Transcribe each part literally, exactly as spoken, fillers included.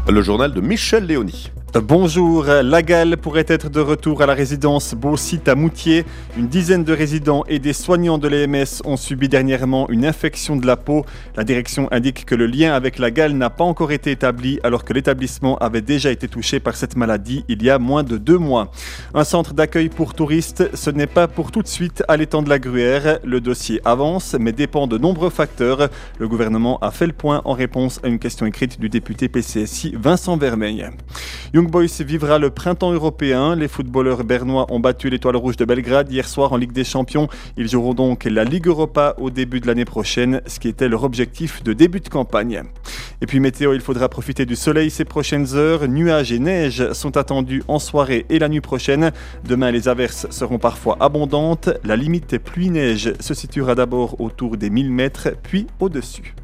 Le journal de Michel Léony. Bonjour, la gale pourrait être de retour à la résidence Beau-Site à Moutier. Une dizaine de résidents et des soignants de l'E M S ont subi dernièrement une infection de la peau. La direction indique que le lien avec la gale n'a pas encore été établi alors que l'établissement avait déjà été touché par cette maladie il y a moins de deux mois. Un centre d'accueil pour touristes, ce n'est pas pour tout de suite à l'étang de la Gruère. Le dossier avance mais dépend de nombreux facteurs. Le gouvernement a fait le point en réponse à une question écrite du député P C S I Vincent Vermeil. Young Boys vivra le printemps européen. Les footballeurs bernois ont battu l'Étoile Rouge de Belgrade hier soir en Ligue des Champions. Ils joueront donc la Ligue Europa au début de l'année prochaine, ce qui était leur objectif de début de campagne. Et puis météo, il faudra profiter du soleil ces prochaines heures. Nuages et neige sont attendus en soirée et la nuit prochaine. Demain, les averses seront parfois abondantes. La limite pluie-neige se situera d'abord autour des mille mètres, puis au-dessus.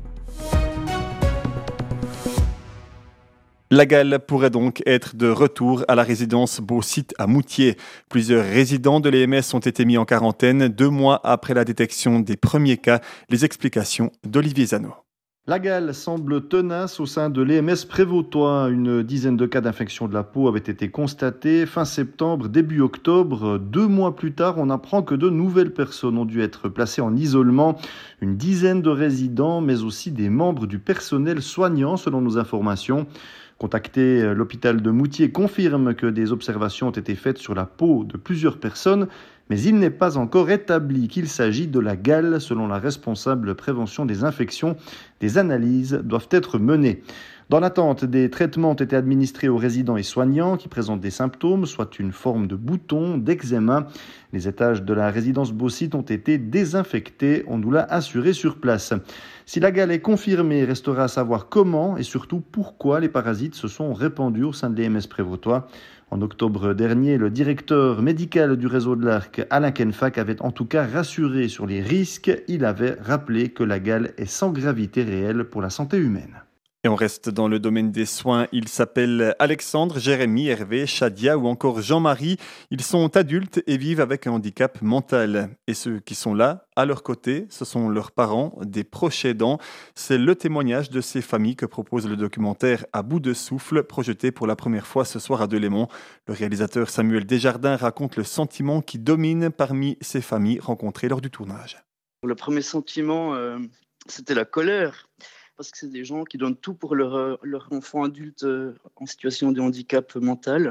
La gale pourrait donc être de retour à la résidence Beau-Site à Moutier. Plusieurs résidents de l'E M S ont été mis en quarantaine deux mois après la détection des premiers cas. Les explications d'Olivier Zano. La gale semble tenace au sein de l'E M S prévôtois. Une dizaine de cas d'infection de la peau avaient été constatés fin septembre, début octobre. Deux mois plus tard, on apprend que de nouvelles personnes ont dû être placées en isolement. Une dizaine de résidents, mais aussi des membres du personnel soignant, selon nos informations. Contacté, l'hôpital de Moutier confirme que des observations ont été faites sur la peau de plusieurs personnes, mais il n'est pas encore établi qu'il s'agit de la gale. Selon la responsable prévention des infections, des analyses doivent être menées. Dans l'attente, des traitements ont été administrés aux résidents et soignants qui présentent des symptômes, soit une forme de bouton, d'eczéma. Les étages de la résidence Beau-Site ont été désinfectés, on nous l'a assuré sur place. Si la gale est confirmée, restera à savoir comment et surtout pourquoi les parasites se sont répandus au sein de l'E M S prévôtois. En octobre dernier, le directeur médical du réseau de l'Arc, Alain Kenfac, avait en tout cas rassuré sur les risques. Il avait rappelé que la gale est sans gravité réelle pour la santé humaine. Et on reste dans le domaine des soins. Ils s'appellent Alexandre, Jérémy, Hervé, Shadia ou encore Jean-Marie. Ils sont adultes et vivent avec un handicap mental. Et ceux qui sont là, à leur côté, ce sont leurs parents, des proches aidants. C'est le témoignage de ces familles que propose le documentaire À bout de souffle, projeté pour la première fois ce soir à Delémont. Le réalisateur Samuel Desjardins raconte le sentiment qui domine parmi ces familles rencontrées lors du tournage. Le premier sentiment, euh, c'était la colère. Parce que c'est des gens qui donnent tout pour leur, leur enfant adulte en situation de handicap mental,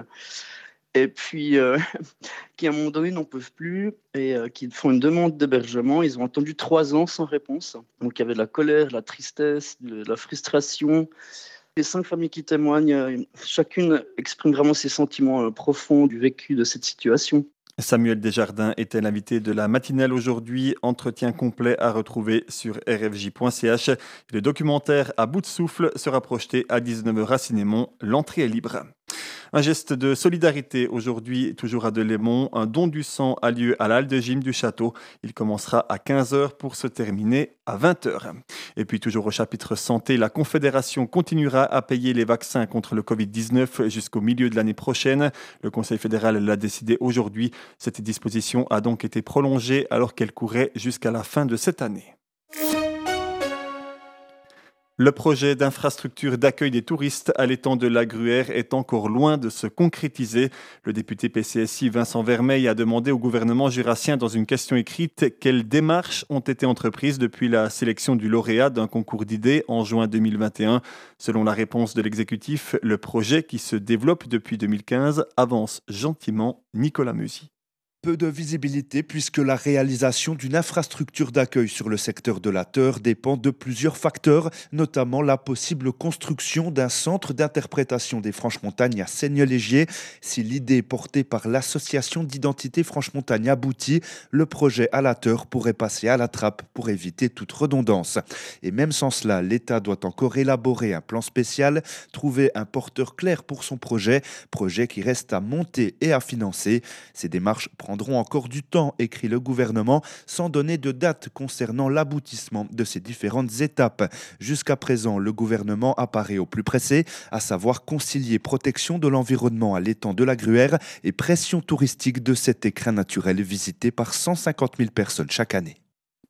et puis euh, qui à un moment donné n'en peuvent plus et euh, qui font une demande d'hébergement. Ils ont attendu trois ans sans réponse. Donc il y avait de la colère, de la tristesse, de la frustration. Les cinq familles qui témoignent, chacune exprime vraiment ses sentiments profonds du vécu de cette situation. Samuel Desjardins était l'invité de la matinale aujourd'hui. Entretien complet à retrouver sur r f j point c h. Le documentaire À bout de souffle sera projeté à dix-neuf heures à Cinémont. L'entrée est libre. Un geste de solidarité aujourd'hui, toujours à Delémont. Un don du sang a lieu à la halle de gym du château. Il commencera à quinze heures pour se terminer à vingt heures. Et puis toujours au chapitre santé, la Confédération continuera à payer les vaccins contre le covid dix-neuf jusqu'au milieu de l'année prochaine. Le Conseil fédéral l'a décidé aujourd'hui. Cette disposition a donc été prolongée alors qu'elle courait jusqu'à la fin de cette année. Le projet d'infrastructure d'accueil des touristes à l'étang de la Gruère est encore loin de se concrétiser. Le député P C S I Vincent Vermeil a demandé au gouvernement jurassien dans une question écrite quelles démarches ont été entreprises depuis la sélection du lauréat d'un concours d'idées en juin deux mille vingt et un. Selon la réponse de l'exécutif, le projet qui se développe depuis deux mille quinze avance gentiment. Nicolas Musy. Peu de visibilité puisque la réalisation d'une infrastructure d'accueil sur le secteur de la Teure dépend de plusieurs facteurs, notamment la possible construction d'un centre d'interprétation des Franches-Montagnes à Seignelay-Gier. Si l'idée portée par l'association d'identité Franche-Montagne aboutit, le projet à la Teure pourrait passer à la trappe pour éviter toute redondance. Et même sans cela, l'État doit encore élaborer un plan spécial, trouver un porteur clair pour son projet, projet qui reste à monter et à financer. Ces démarches prendront encore du temps, écrit le gouvernement, sans donner de date concernant l'aboutissement de ces différentes étapes. Jusqu'à présent, le gouvernement apparaît au plus pressé, à savoir concilier protection de l'environnement à l'étang de la Gruère et pression touristique de cet écrin naturel visité par cent cinquante mille personnes chaque année.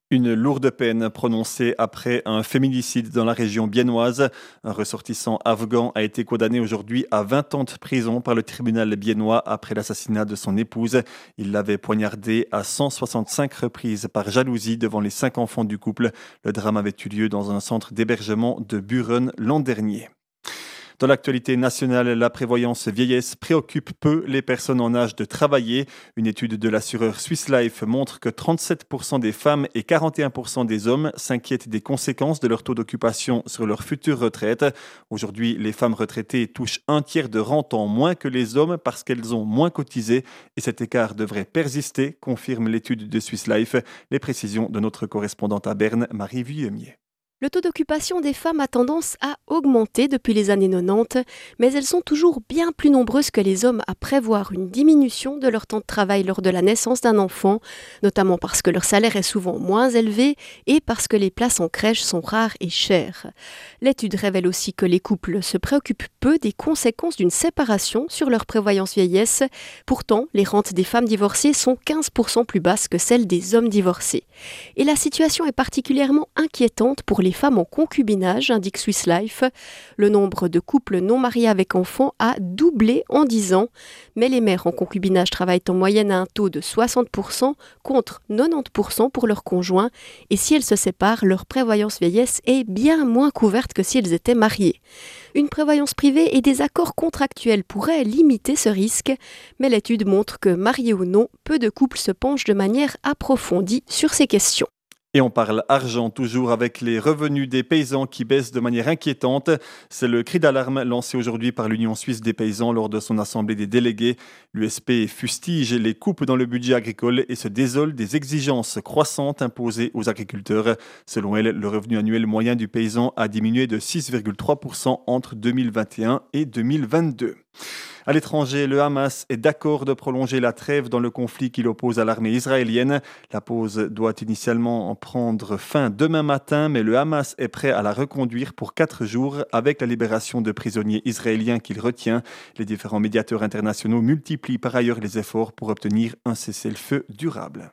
Une lourde peine prononcée après un féminicide dans la région biennoise. Un ressortissant afghan a été condamné aujourd'hui à vingt ans de prison par le tribunal biennois après l'assassinat de son épouse. Il l'avait poignardée à cent soixante-cinq reprises par jalousie devant les cinq enfants du couple. Le drame avait eu lieu dans un centre d'hébergement de Buren l'an dernier. Dans l'actualité nationale, la prévoyance vieillesse préoccupe peu les personnes en âge de travailler. Une étude de l'assureur Swiss Life montre que trente-sept pour cent des femmes et quarante et un pour cent des hommes s'inquiètent des conséquences de leur taux d'occupation sur leur future retraite. Aujourd'hui, les femmes retraitées touchent un tiers de rente en moins que les hommes parce qu'elles ont moins cotisé et cet écart devrait persister, confirme l'étude de Swiss Life. Les précisions de notre correspondante à Berne, Marie Vuillemier. Le taux d'occupation des femmes a tendance à augmenter depuis les années quatre-vingt-dix, mais elles sont toujours bien plus nombreuses que les hommes à prévoir une diminution de leur temps de travail lors de la naissance d'un enfant, notamment parce que leur salaire est souvent moins élevé et parce que les places en crèche sont rares et chères. L'étude révèle aussi que les couples se préoccupent peu des conséquences d'une séparation sur leur prévoyance vieillesse. Pourtant, les rentes des femmes divorcées sont quinze pour cent plus basses que celles des hommes divorcés. Et la situation est particulièrement inquiétante pour les les femmes en concubinage, indique Swiss Life. Le nombre de couples non mariés avec enfants a doublé en dix ans, mais les mères en concubinage travaillent en moyenne à un taux de soixante pour cent contre quatre-vingt-dix pour cent pour leurs conjoints, et si elles se séparent, leur prévoyance vieillesse est bien moins couverte que si elles étaient mariées. Une prévoyance privée et des accords contractuels pourraient limiter ce risque, mais l'étude montre que, mariés ou non, peu de couples se penchent de manière approfondie sur ces questions. Et on parle argent toujours avec les revenus des paysans qui baissent de manière inquiétante. C'est le cri d'alarme lancé aujourd'hui par l'Union suisse des paysans lors de son assemblée des délégués. L'U S P fustige les coupes dans le budget agricole et se désole des exigences croissantes imposées aux agriculteurs. Selon elle, le revenu annuel moyen du paysan a diminué de six virgule trois pour cent entre deux mille vingt et un et deux mille vingt-deux. À l'étranger, le Hamas est d'accord de prolonger la trêve dans le conflit qui l'oppose à l'armée israélienne. La pause doit initialement en prendre fin demain matin, mais le Hamas est prêt à la reconduire pour quatre jours avec la libération de prisonniers israéliens qu'il retient. Les différents médiateurs internationaux multiplient par ailleurs les efforts pour obtenir un cessez-le-feu durable.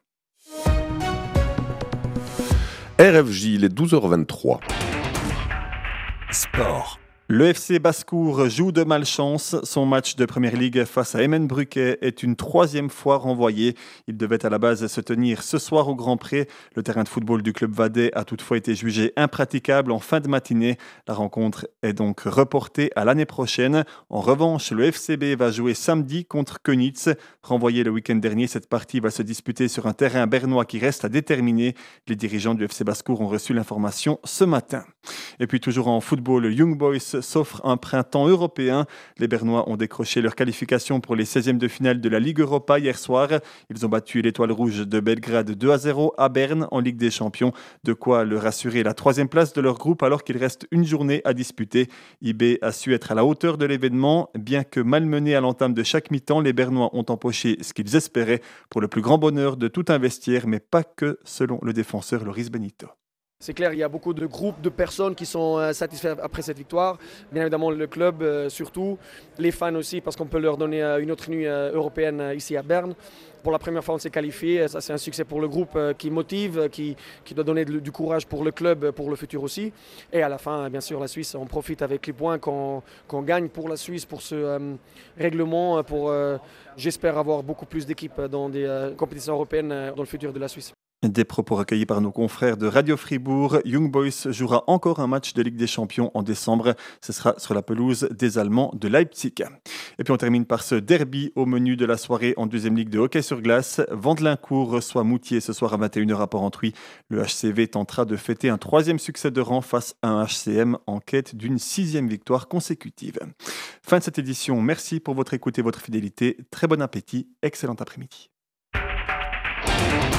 R F J, il est douze heures vingt-trois. Sport. Le F C Basse-Cour joue de malchance. Son match de Première Ligue face à Emmenbrücke est une troisième fois renvoyé. Il devait à la base se tenir ce soir au Grand Pré. Le terrain de football du club vadais a toutefois été jugé impraticable en fin de matinée. La rencontre est donc reportée à l'année prochaine. En revanche, le F C B va jouer samedi contre Köniz. Renvoyé le week-end dernier, cette partie va se disputer sur un terrain bernois qui reste à déterminer. Les dirigeants du F C Basse-Cour ont reçu l'information ce matin. Et puis toujours en football, le Young Boys s'offre un printemps européen. Les Bernois ont décroché leur qualification pour les seizièmes de finale de la Ligue Europa hier soir. Ils ont battu l'Étoile Rouge de Belgrade deux à zéro à Berne en Ligue des Champions. De quoi leur assurer la troisième place de leur groupe alors qu'il reste une journée à disputer. I B a su être à la hauteur de l'événement. Bien que malmenés à l'entame de chaque mi-temps, les Bernois ont empoché ce qu'ils espéraient pour le plus grand bonheur de tout investir, mais pas que selon le défenseur Loris Benito. C'est clair, il y a beaucoup de groupes de personnes qui sont satisfaits après cette victoire. Bien évidemment, le club euh, surtout, les fans aussi, parce qu'on peut leur donner une autre nuit euh, européenne euh, ici à Berne. Pour la première fois, on s'est qualifié. Ça, c'est un succès pour le groupe euh, qui motive, qui, qui doit donner de, du courage pour le club, pour le futur aussi. Et à la fin, bien sûr, la Suisse, on profite avec les points qu'on, qu'on gagne pour la Suisse, pour ce euh, règlement, pour, euh, j'espère avoir beaucoup plus d'équipes dans des euh, compétitions européennes euh, dans le futur de la Suisse. Des propos recueillis par nos confrères de Radio Fribourg. Young Boys jouera encore un match de Ligue des Champions en décembre. Ce sera sur la pelouse des Allemands de Leipzig. Et puis on termine par ce derby au menu de la soirée en deuxième ligue de hockey sur glace. Vandelincourt reçoit Moutier ce soir à vingt et une heures à Port-Entruy. Le H C V tentera de fêter un troisième succès de rang face à un H C M en quête d'une sixième victoire consécutive. Fin de cette édition. Merci pour votre écoute et votre fidélité. Très bon appétit. Excellent après-midi.